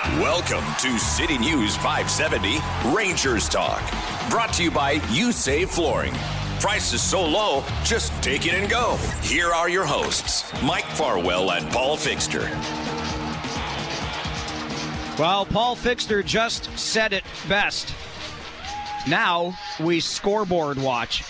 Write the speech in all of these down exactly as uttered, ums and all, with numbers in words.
Welcome to City News five seventy Rangers Talk. Brought to you by You Save Flooring. Prices so low, just take it and go. Here are your hosts, Mike Farwell and Paul Fixter. Well, Paul Fixter just said it best. Now we scoreboard watch.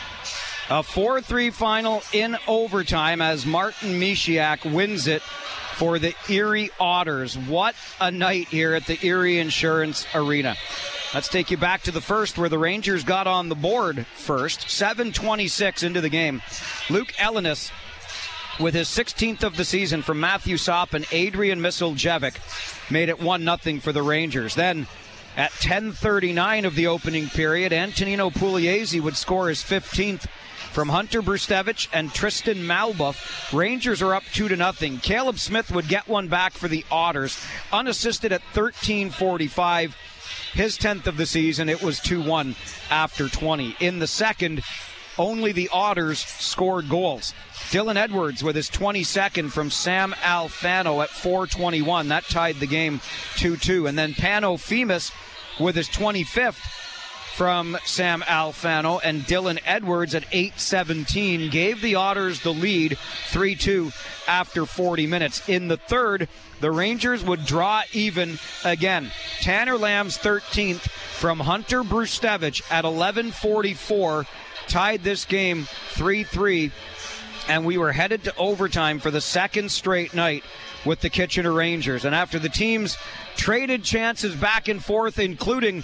A four three final in overtime as Martin Misiak wins it for the Erie Otters. What a night here at the Erie Insurance Arena. Let's take you back to the first where the Rangers got on the board first. seven twenty-six into the game. Luke Ellenis with his sixteenth of the season from Matthew Sopp and Adrian Misiljevic made it one nothing for the Rangers. Then at ten thirty-nine of the opening period, Antonino Pugliese would score his fifteenth from Hunter Brustevich and Tristan Malbuff. Rangers are up two to nothing. Caleb Smith would get one back for the Otters, unassisted at thirteen forty-five. His tenth of the season. It was two one after twenty. In the second, only the Otters scored goals. Dylan Edwards with his twenty-second from Sam Alfano at four twenty-one. That tied the game two two. And then Pano Femis with his twenty-fifth from Sam Alfano and Dylan Edwards at eight seventeen gave the Otters the lead three two after forty minutes. In the third, the Rangers would draw even again. Tanner Lamb's thirteenth from Hunter Brustevich at eleven forty-four tied this game three three, and we were headed to overtime for the second straight night with the Kitchener Rangers. And after the teams traded chances back and forth, including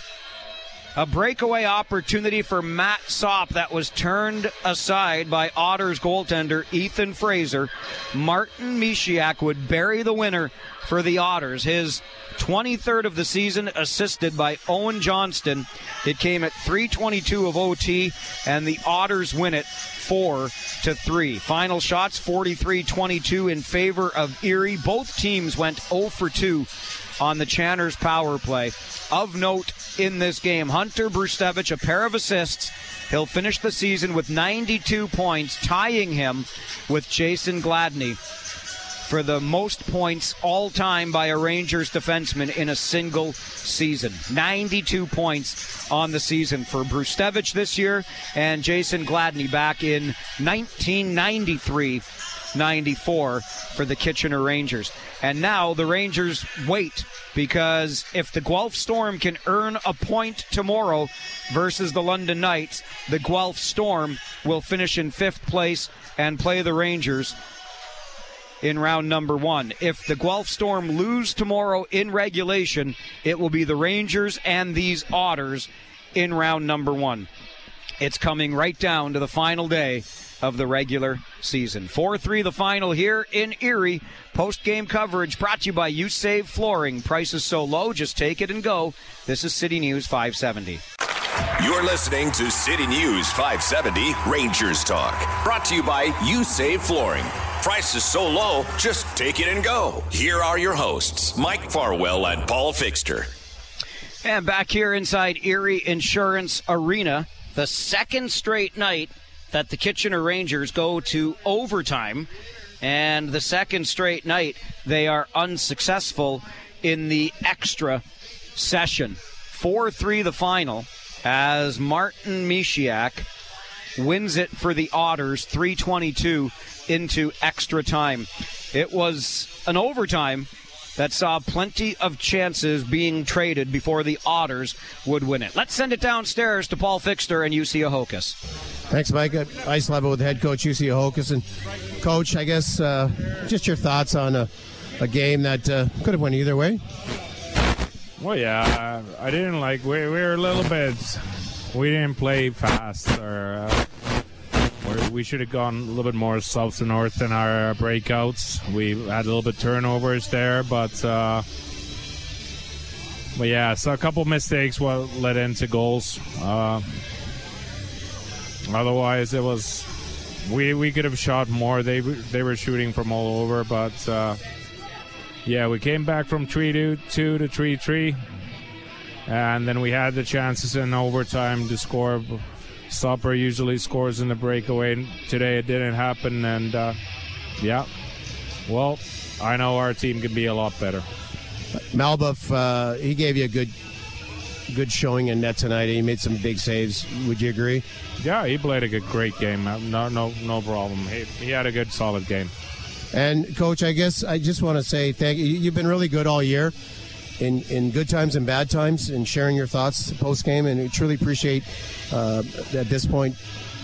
a breakaway opportunity for Matt Sopp that was turned aside by Otters goaltender Ethan Fraser, Martin Misiak would bury the winner for the Otters. His twenty-third of the season, assisted by Owen Johnston. It came at three twenty-two of O T, and the Otters win it four to three. Final shots, forty-three twenty-two in favor of Erie. Both teams went oh for two on the Channers power play. Of note in this game, Hunter Brustevich, a pair of assists. He'll finish the season with ninety-two points, tying him with Jason Gladney for the most points all-time by a Rangers defenseman in a single season. ninety-two points on the season for Brustevich this year, and Jason Gladney back in nineteen ninety-three ninety-four for the Kitchener Rangers. And now the Rangers wait, because if the Guelph Storm can earn a point tomorrow versus the London Knights, the Guelph Storm will finish in fifth place and play the Rangers in round number one. If the Guelph Storm lose tomorrow in regulation, it will be the Rangers and these Otters in round number one. It's coming right down to the final day of the regular season. four three the final here in Erie. Post-game coverage brought to you by You Save Flooring. Prices so low, just take it and go. This is City News five seventy. You're listening to City News five seventy Rangers Talk. Brought to you by You Save Flooring. Prices so low, just take it and go. Here are your hosts, Mike Farwell and Paul Fixter. And back here inside Erie Insurance Arena, the second straight night that the Kitchener Rangers go to overtime, and the second straight night they are unsuccessful in the extra session. four three the final as Martin Misiak wins it for the Otters, three twenty-two into extra time. It was an overtime that saw plenty of chances being traded before the Otters would win it. Let's send it downstairs to Paul Fixter and U C Ahokas. Thanks, Mike. At ice level with head coach U C Ahokas. And, Coach, I guess uh, just your thoughts on a, a game that uh, could have went either way. Well, yeah, I didn't like, we, we were a little bit, we didn't play fast, or, uh, or we should have gone a little bit more south to north in our breakouts. We had a little bit turnovers there, but, uh, but yeah, so a couple mistakes what led into goals. Uh, otherwise, it was, we we could have shot more. They they were shooting from all over, but uh, yeah, we came back from three two to three three, and then we had the chances in overtime to score. Supper usually scores in the breakaway. Today it didn't happen, and uh, yeah, well, I know our team can be a lot better. Malbuff, uh, he gave you a good good showing in net tonight. He made some big saves. Would you agree? Yeah, he played a good, great game. No, no, no problem. He, he had a good, solid game. And Coach, I guess I just want to say thank you. You've been really good all year, in in good times and bad times, in sharing your thoughts post game, and we truly appreciate uh, at this point.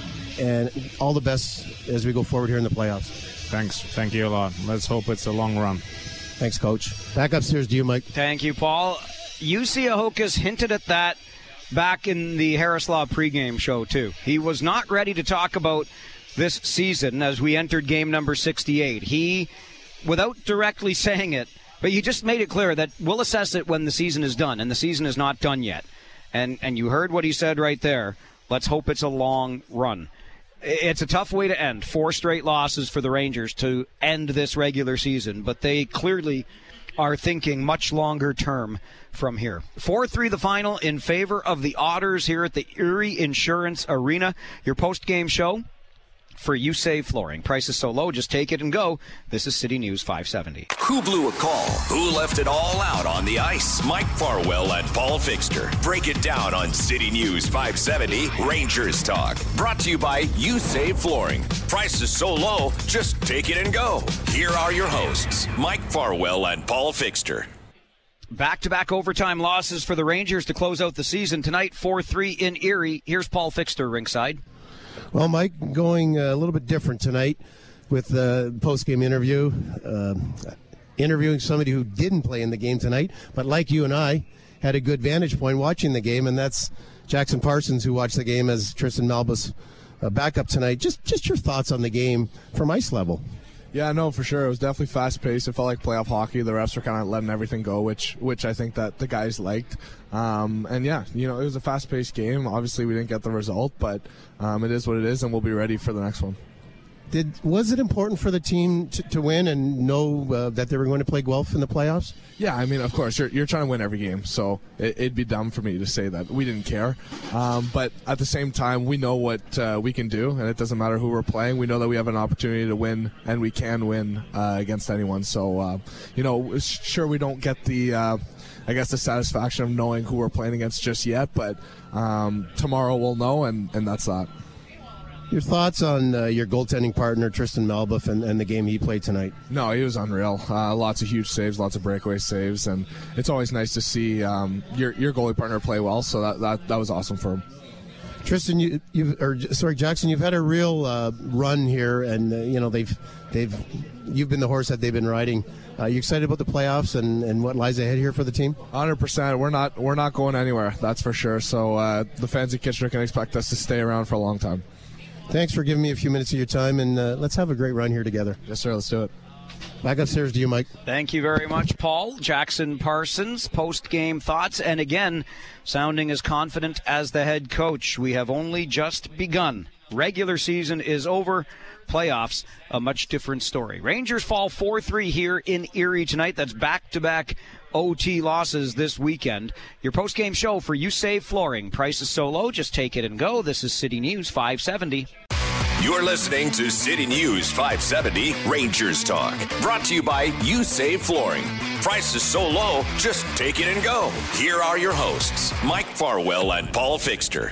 And all the best as we go forward here in the playoffs. Thanks. Thank you a lot. Let's hope it's a long run. Thanks, Coach. Back upstairs to you, Mike. Thank you, Paul. Jussi Ahokas hinted at that back in the Harislaw pregame show, too. He was not ready to talk about this season as we entered game number sixty-eight. He, without directly saying it, but he just made it clear that we'll assess it when the season is done, and the season is not done yet. And and you heard what he said right there. Let's hope it's a long run. It's a tough way to end. Four straight losses for the Rangers to end this regular season, but they clearly are thinking much longer term from here. four three the final in favor of the Otters here at the Erie Insurance Arena. Your post-game show for You Save Flooring. Price is so low, just take it and go. This is City News five seventy. Who blew a call? Who left it all out on the ice? Mike Farwell and Paul Fixter break it down on City News five seventy Rangers Talk. Brought to you by You Save Flooring. Price is so low, just take it and go. Here are your hosts, Mike Farwell and Paul Fixter. Back-to-back overtime losses for the Rangers to close out the season. Tonight, four three in Erie. Here's Paul Fixter ringside. Well, Mike, going a little bit different tonight with the post-game interview, uh, interviewing somebody who didn't play in the game tonight, but like you and I, had a good vantage point watching the game, and that's Jackson Parsons, who watched the game as Tristan Malbuff's uh, backup tonight. Just, just your thoughts on the game from ice level. Yeah, no, for sure. It was definitely fast-paced. It felt like playoff hockey. The refs were kind of letting everything go, which which I think that the guys liked. Um, and, yeah, you know, it was a fast-paced game. Obviously, we didn't get the result, but um, it is what it is, and we'll be ready for the next one. Did Was it important for the team to, to win and know uh, that they were going to play Guelph in the playoffs? Yeah, I mean, of course, you're, you're trying to win every game, so it, it'd be dumb for me to say that we didn't care. Um, but at the same time, we know what uh, we can do, and it doesn't matter who we're playing. We know that we have an opportunity to win, and we can win uh, against anyone. So, uh, you know, sure, we don't get the, uh, I guess, the satisfaction of knowing who we're playing against just yet, but um, tomorrow we'll know, and, and that's that. Your thoughts on uh, your goaltending partner, Tristan Malbuff, and, and the game he played tonight? No, he was unreal. Uh, lots of huge saves, lots of breakaway saves, and it's always nice to see um, your your goalie partner play well. So that that, that was awesome for him. Tristan, you you've or sorry, Jackson, you've had a real uh, run here, and uh, you know they've they've you've been the horse that they've been riding. Are uh, you excited about the playoffs and, and what lies ahead here for the team? one hundred percent. We're not we're not going anywhere. That's for sure. So uh, the fans in Kitchener can expect us to stay around for a long time. Thanks for giving me a few minutes of your time, and uh, let's have a great run here together. Yes, sir. Let's do it. Back upstairs to you, Mike. Thank you very much, Paul. Jackson Parsons, post-game thoughts, and again, sounding as confident as the head coach. We have only just begun. Regular season is over. Playoffs, a much different story. Rangers fall four three here in Erie tonight. That's back-to-back O T losses this weekend. Your post-game show for You Save Flooring. Price is so low, just take it and go. This is City News five seventy. You're listening to City News five seventy Rangers Talk. Brought to you by You Save Flooring. Price is so low, just take it and go. Here are your hosts, Mike Farwell and Paul Fixter.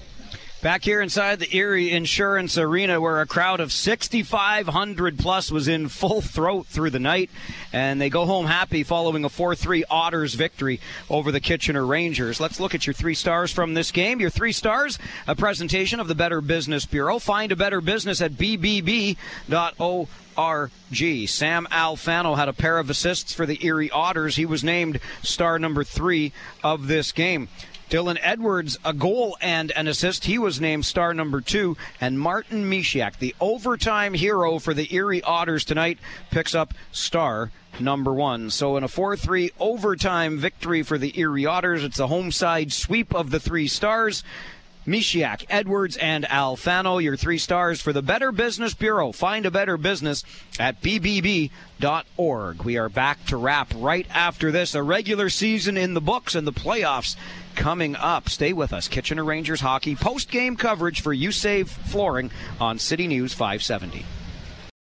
Back here inside the Erie Insurance Arena, where a crowd of sixty-five hundred plus was in full throat through the night, and they go home happy following a four three Otters victory over the Kitchener Rangers. Let's look at your three stars from this game. Your three stars, a presentation of the Better Business Bureau. Find a better business at b b b dot org. R G. Sam Alfano had a pair of assists for the Erie Otters. He was named star number three of this game. Dylan Edwards, a goal and an assist. He was named star number two. And Martin Misiak, the overtime hero for the Erie Otters tonight, picks up star number one. So in a four three overtime victory for the Erie Otters, it's a home side sweep of the three stars. Misiak, Edwards, and Alfano, your three stars for the Better Business Bureau. Find a better business at b b b dot org. We are back to wrap right after this. A regular season in the books and the playoffs coming up. Stay with us. Kitchener Rangers hockey post-game coverage for You Save Flooring on City News five seventy.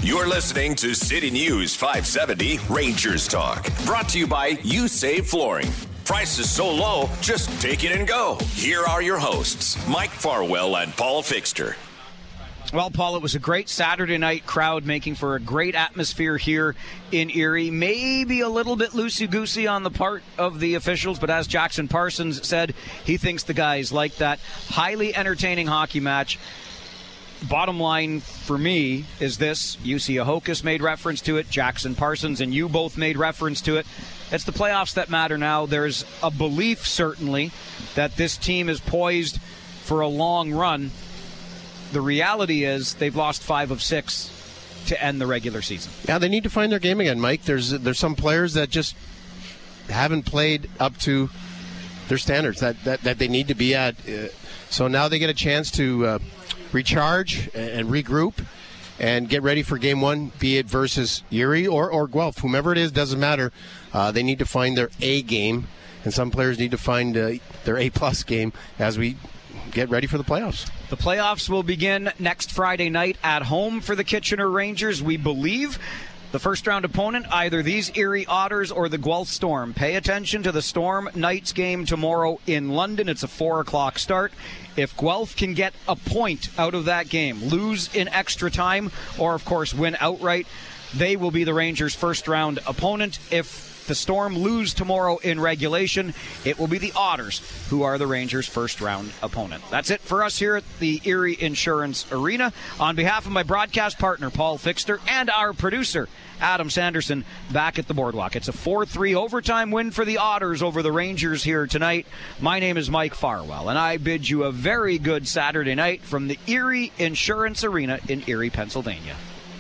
You're listening to City News five seventy Rangers Talk. Brought to you by You Save Flooring. Prices so low, just take it and go. Here are your hosts, Mike Farwell and Paul Fixter. Well, Paul, it was a great Saturday night crowd, making for a great atmosphere here in Erie. Maybe a little bit loosey-goosey on the part of the officials, but as Jackson Parsons said, he thinks the guys like that. Highly entertaining hockey match. Bottom line for me is this. U C Ahokas made reference to it. Jackson Parsons and you both made reference to it. It's the playoffs that matter now. There's a belief, certainly, that this team is poised for a long run. The reality is they've lost five of six to end the regular season. Yeah, they need to find their game again, Mike. There's there's some players that just haven't played up to their standards that, that, that they need to be at. Uh, so now they get a chance to uh, recharge and regroup and get ready for game one, be it versus Erie or, or Guelph. Whomever it is, doesn't matter. Uh, they need to find their A game, and some players need to find uh, their A-plus game as we get ready for the playoffs. The playoffs will begin next Friday night at home for the Kitchener Rangers, we believe. The first-round opponent, either these Erie Otters or the Guelph Storm. Pay attention to the Storm Knights game tomorrow in London. It's a four o'clock start. If Guelph can get a point out of that game, lose in extra time, or, of course, win outright, they will be the Rangers' first-round opponent. If the Storm lose tomorrow in regulation, it will be the Otters who are the Rangers' first-round opponent. That's it for us here at the Erie Insurance Arena. On behalf of my broadcast partner, Paul Fixter, and our producer, Adam Sanderson, back at the Boardwalk. It's a four three overtime win for the Otters over the Rangers here tonight. My name is Mike Farwell, and I bid you a very good Saturday night from the Erie Insurance Arena in Erie, Pennsylvania.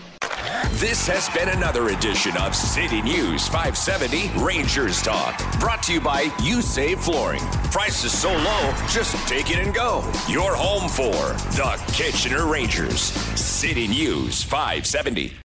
This has been another edition of City News five seventy Rangers Talk. Brought to you by You Save Flooring. Prices so low, just take it and go. You're home for the Kitchener Rangers. City News five seventy.